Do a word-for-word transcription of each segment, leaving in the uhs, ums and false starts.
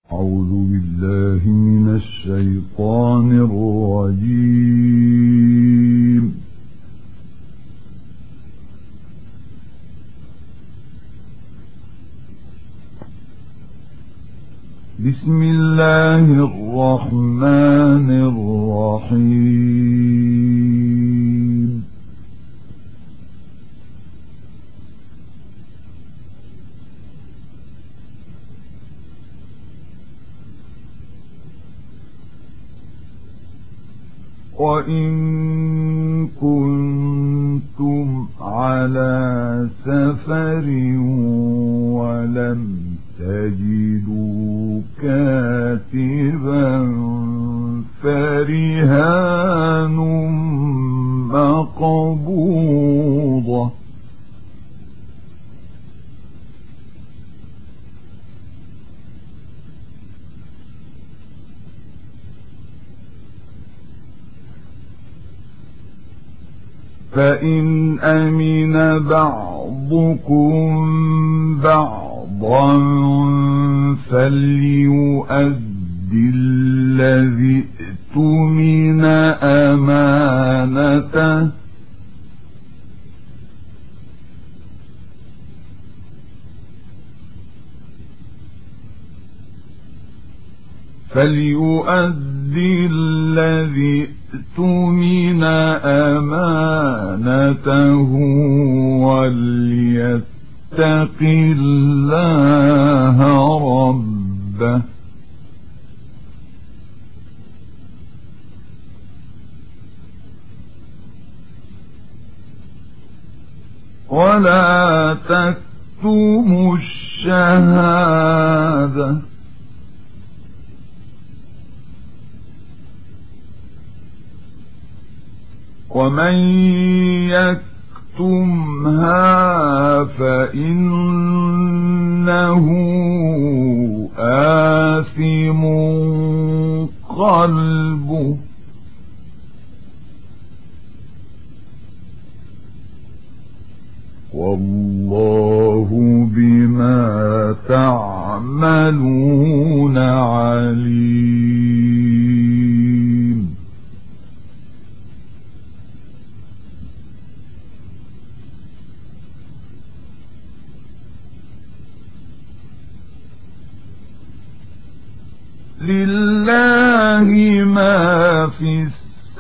أعوذ بالله من الشيطان الرجيم. بسم الله الرحمن الرحيم. وإن كنتم على سفر ولم تجدوا كاتبا فرهان مقبوضة فإن أمن بعضكم بعضا فليؤد الذي اؤتمن أمانته فليؤد الذي اؤتمن أمانته وليتق الله ربه ولا تكتموا الشهادة ومن يكتمها فإنه آثم قلبه والله بما تعملون عليم. لله ما في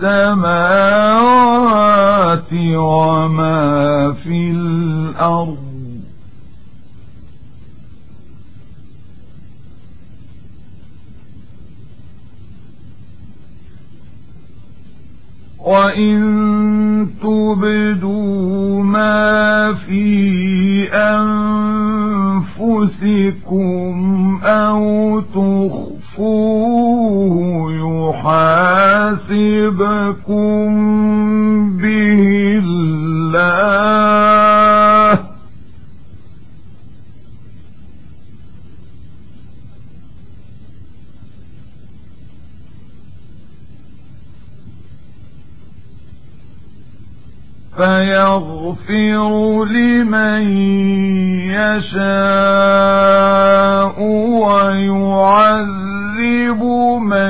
السماوات وما في الأرض وإن تبدوا ما في أنفسكم أو تخفوه يحاسبكم به الله فيغفر لمن يشاء ويعذب من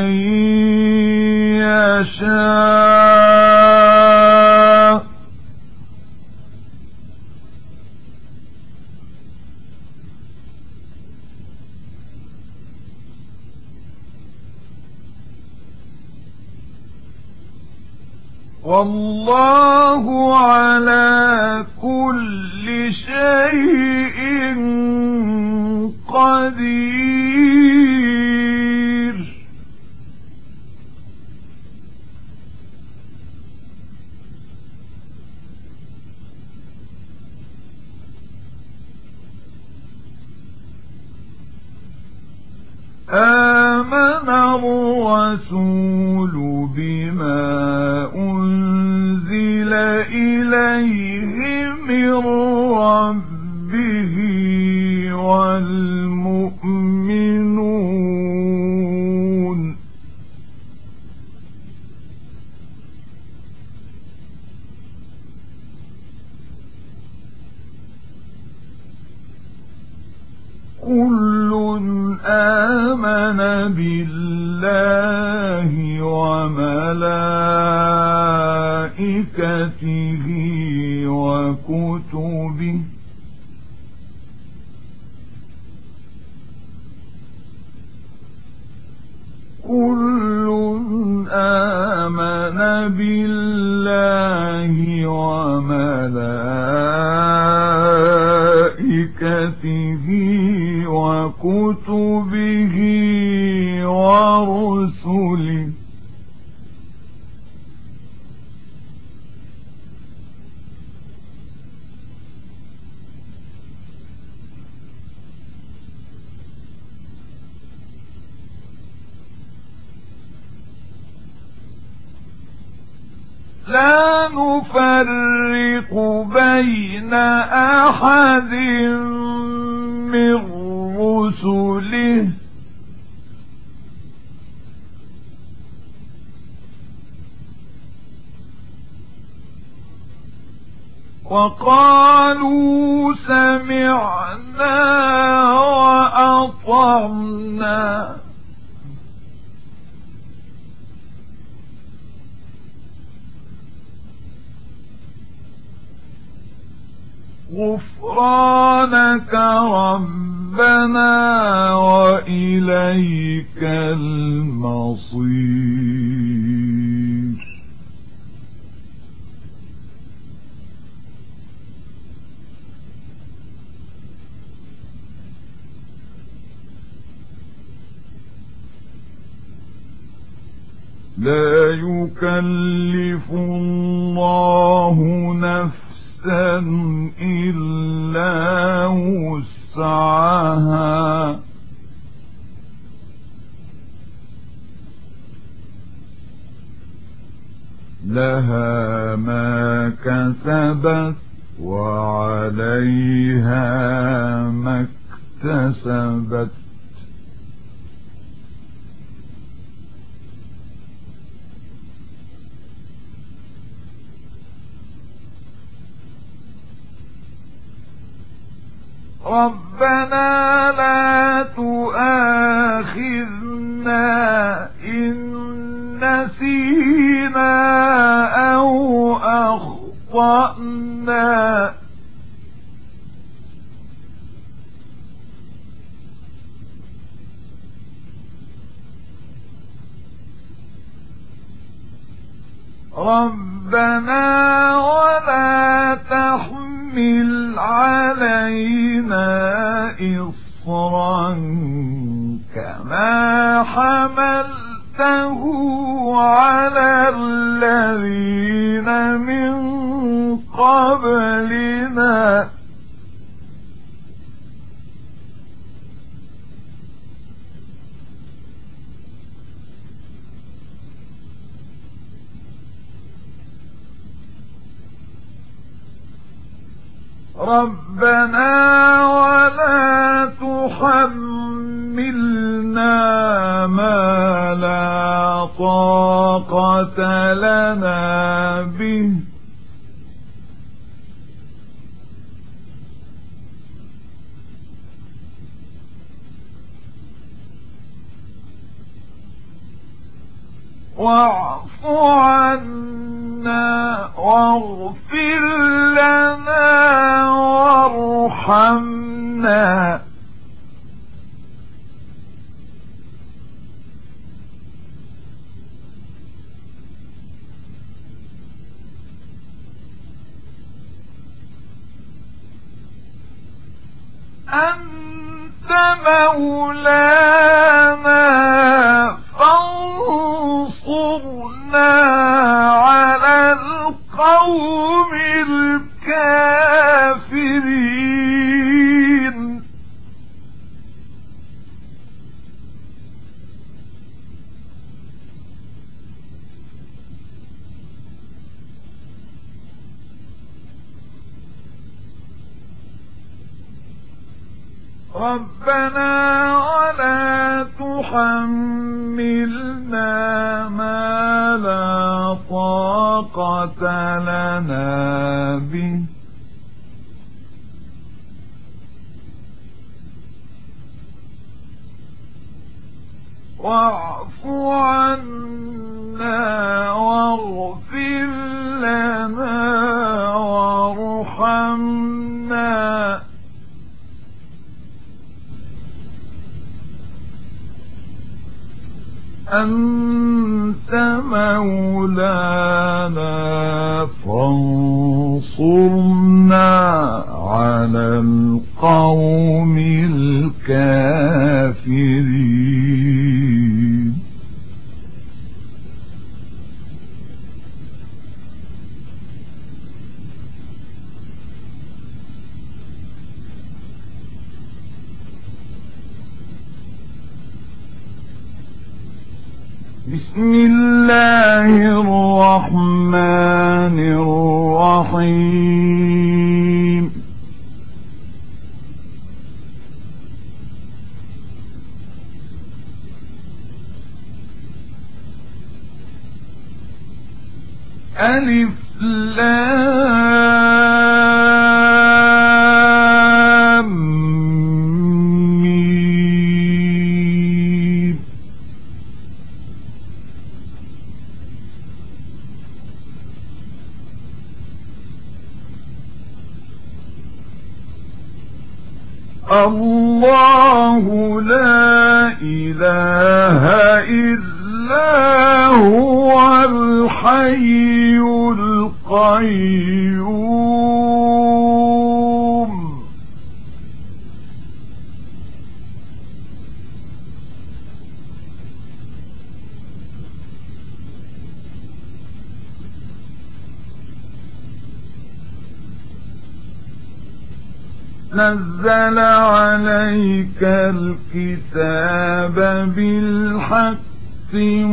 يشاء والله على كل شيء قدير. آمن الرسول بما أنزل إليه من ربه والمؤمنون كل آمن آمن بالله وملائكته وكتبه كل آمن بالله وملائكته وكتبه ورسله لا نفرق بين أحد من رسله وقالوا سمعنا وأطعنا غفرانك ربنا وإليك المصير لا يكلف الله نفسا إلا وسعها لها ما كسبت وعليها ما اكتسبت ربنا لا تؤاخذنا إن نسينا أو أخطأنا ربنا ولا تحمل علينا إصرا كما حملته على الذين من قبلنا ربنا ولا تحملنا ما لا طاقة لنا به واعف عنا واغفر لنا وارحمنا أنت مولانا فانصرنا على القوم الكافرين ربنا ولا تحملنا ما لا طاقة لنا به واعف عنا واغفر لنا وارحمنا أنت مولانا فانصرنا على القوم الكافرين. بسم الله الرحمن الرحيم. ألف لام ميم. الله لا إله إلا هو الحي القيوم. نزل عليك الكتاب بالحق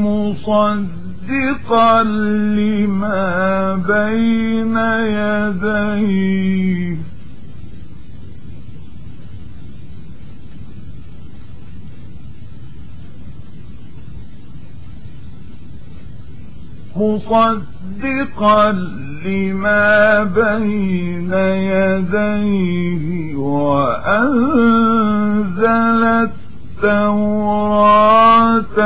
مصدقا لما بين يديه مصدقا لما بين يديه وأنزل التوراة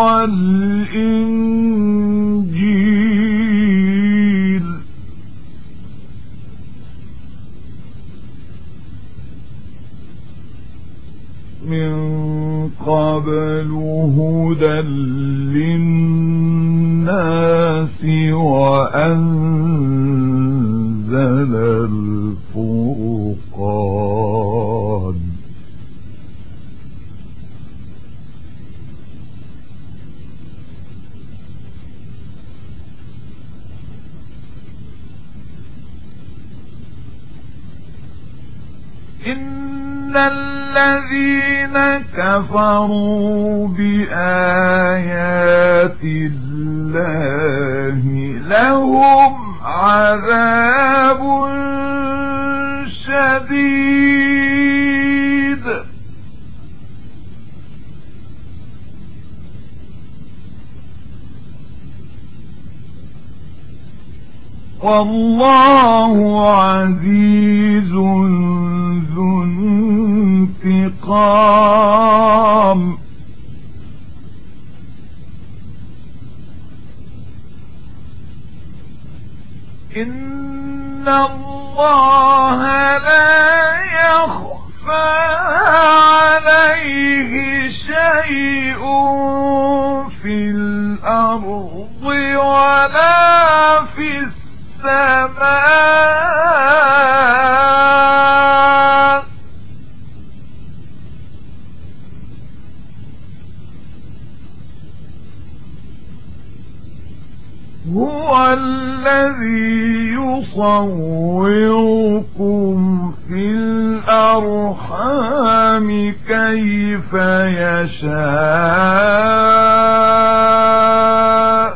والإنجيل من قبل هدى للناس وأنزل الفرقان. إن الذين كفروا بآيات الله لهم عذاب شديد والله عزيز ذو انتقام. إن الله لا يخفى عليه شيء في الأرض ولا في السماء. هو الذي يصوركم في الأرحام كيف يشاء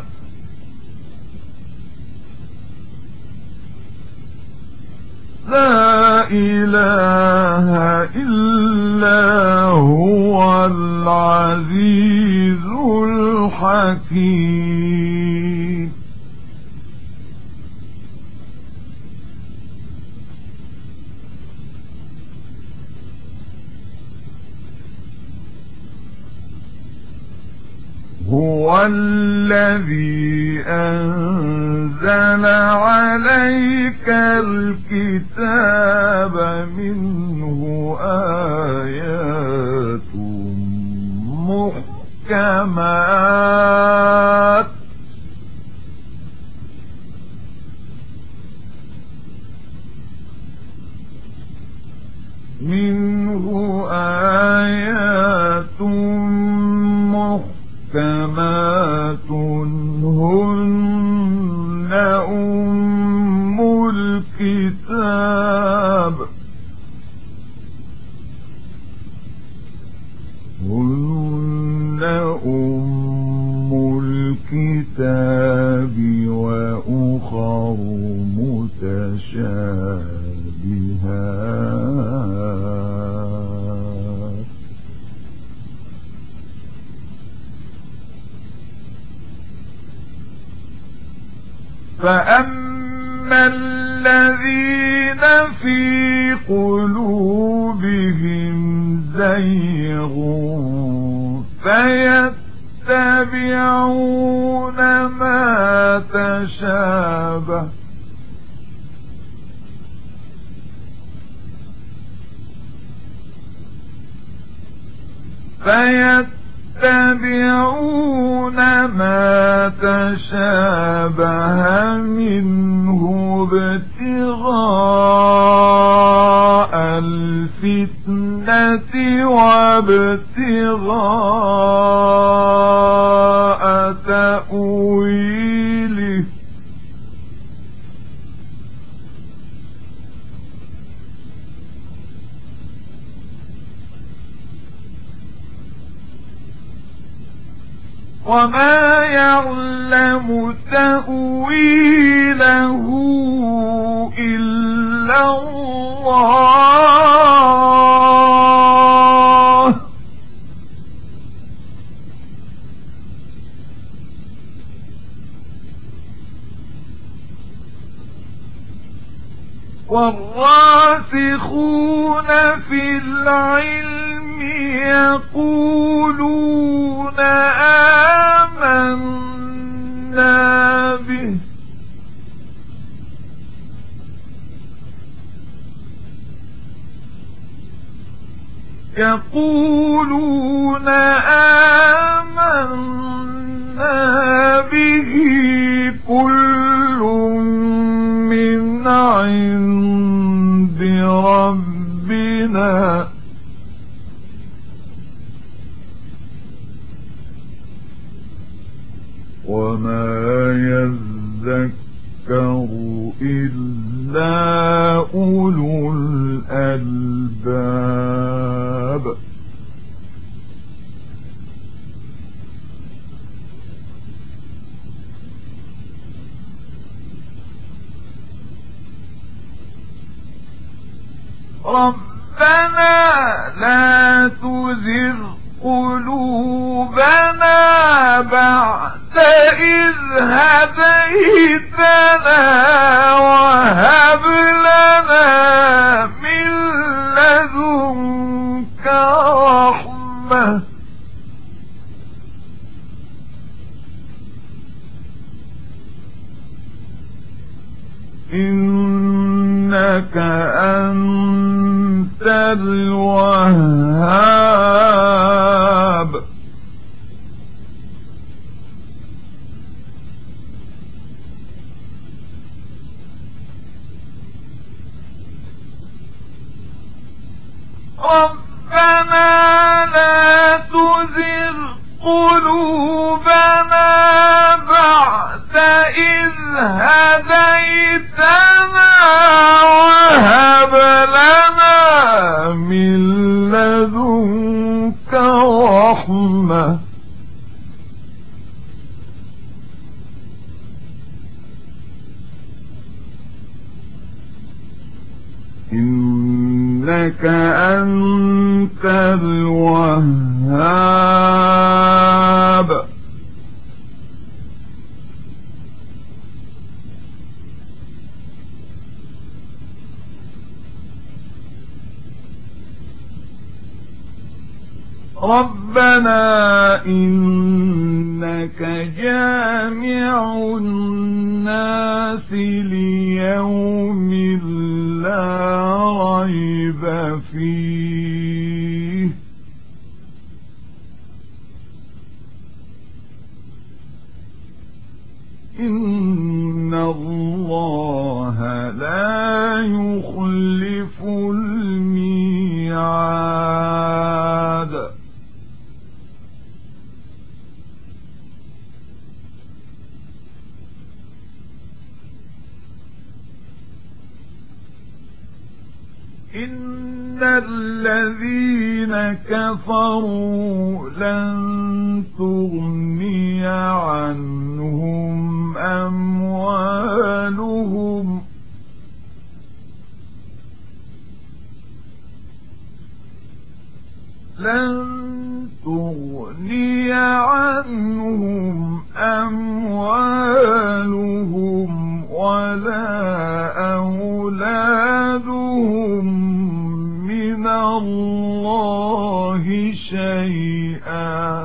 لا إله إلا هو العزيز الحكيم. هو الذي أنزل عليك الكتاب منه آيات محكمات منه آيات محكمات هن أم الكتاب هن أم الكتاب وأخر متشابهات فأما الذين في قلوبهم زيغ فيتبعون ما تشابه فيتبعون ما تشابه منه ابتغاء الفتنة وابتغاء تأويله وما يعلم تأويله إلا الله والراسخون في العلم يقولون آمنا به يقولون آمنا به كل من عند ربنا وما يذكر إلا أولو الألباب ربنا لا تزغ قلوبنا بعد إذ هديتنا وهب لنا من لدنك رحمة إنك أنت الوهاب ربنا لا تزغ قلوبنا بعد إذ هديتنا وهب لنا من لدنك رحمة إنك أنت الوهاب ربنا إنك إنك جامع الناس ليوم لا ريب فيه إن الله لا يخلف الميعاد إن الذين كفروا لن تغني عنهم أموالهم لن تغني عنهم أموالهم ولا أولادهم من الله شيئا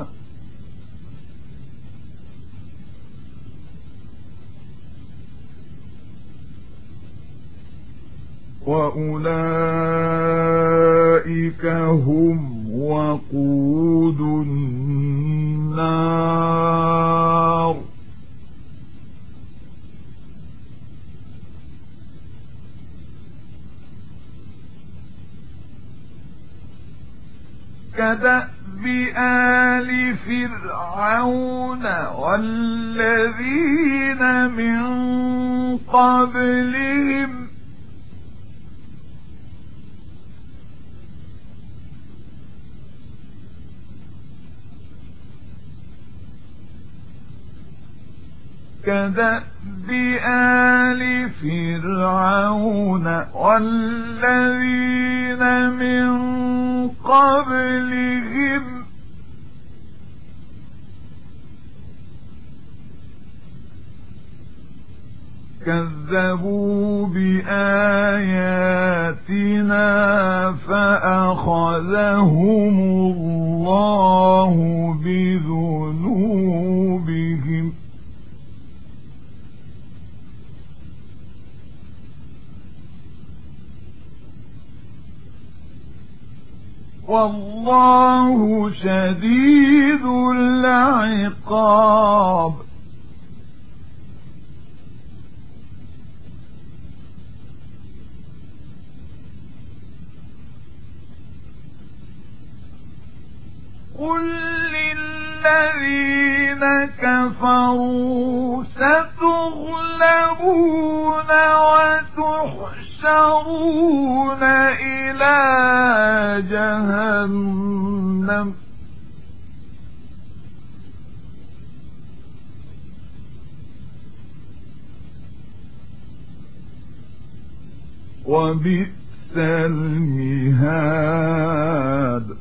وأولئك هم وقود النار كدأب آل فرعون والذين من قبلهم كدأب آل فرعون والذين من قبلهم كذبوا بآياتنا فأخذهم الله بذنوبهم والله شديد العقاب قل للذين كفروا ستغلبون وتحشرون إلى جهنم وبئس المهاد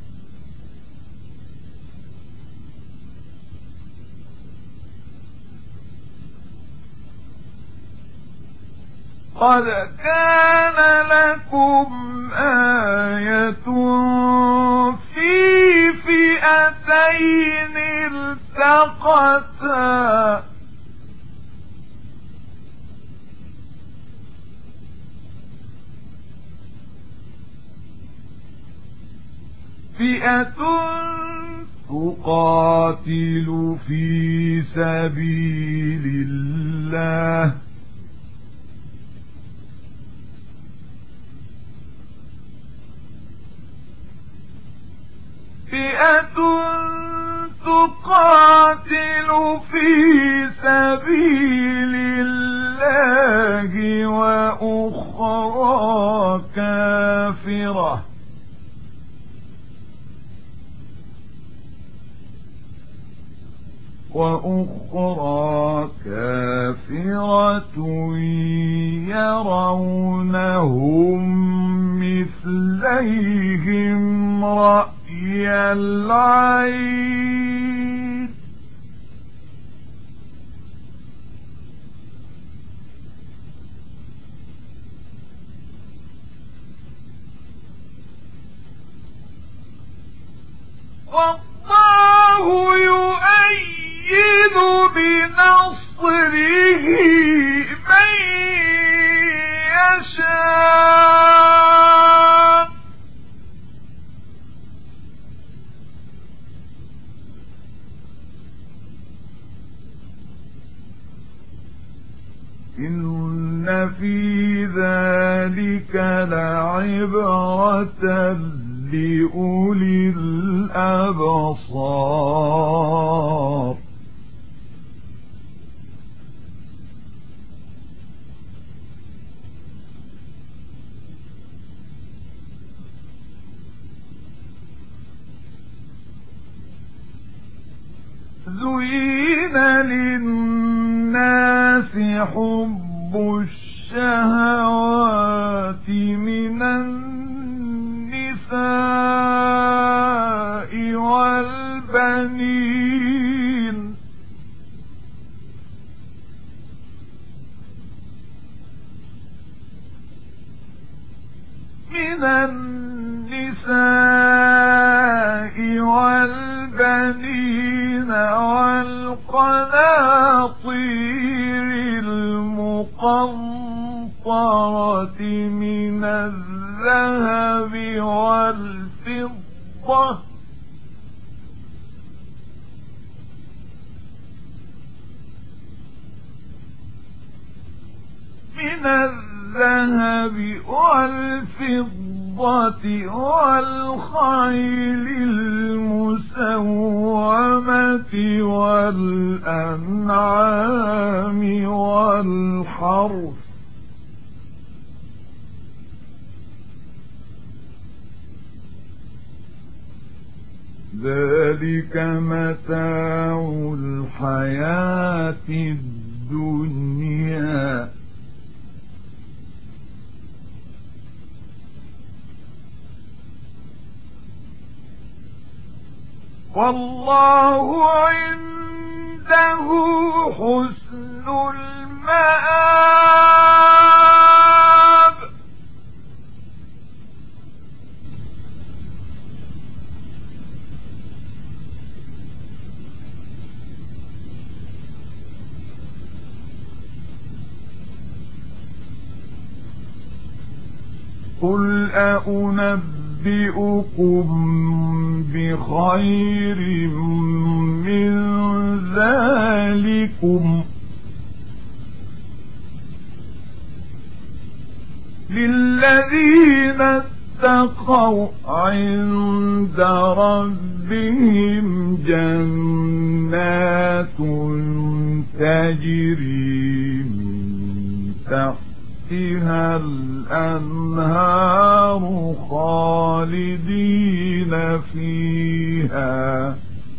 قد كان لكم آية في فئتين التقتا فئة تقاتل في سبيل الله فئة تقاتل في سبيل الله وأخرى كافرة وأخرى كافرة يرونهم مثليهم رأي العين والله يؤيد إن في ذلك لعبرة لأولي الأبصار. زين للناس حب الشهوات من النساء والبنين من النساء والبنين والقناطير المقنطرة من الذهب والفضة من الذهب والفضة والخيل المسومة والأنعام والحرث ذلك متاع الحياة الدنيا والله عنده حسن المآب. قل أنبئكم بخير من ذلكم للذين اتقوا عند ربهم جنات تجري من تحتها الأنهار خالدين فيها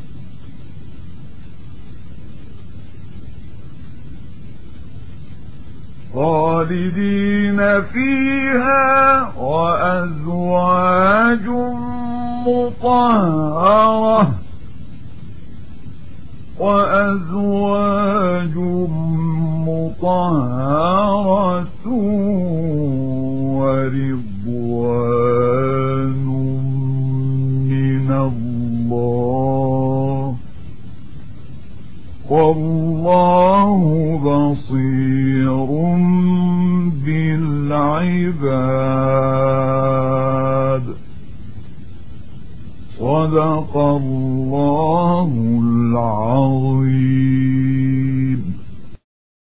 خالدين فيها وأزواج مطهرة وأزواج مطهرة ورضوان من الله والله بصير بالعباد. صدق الله العظيم.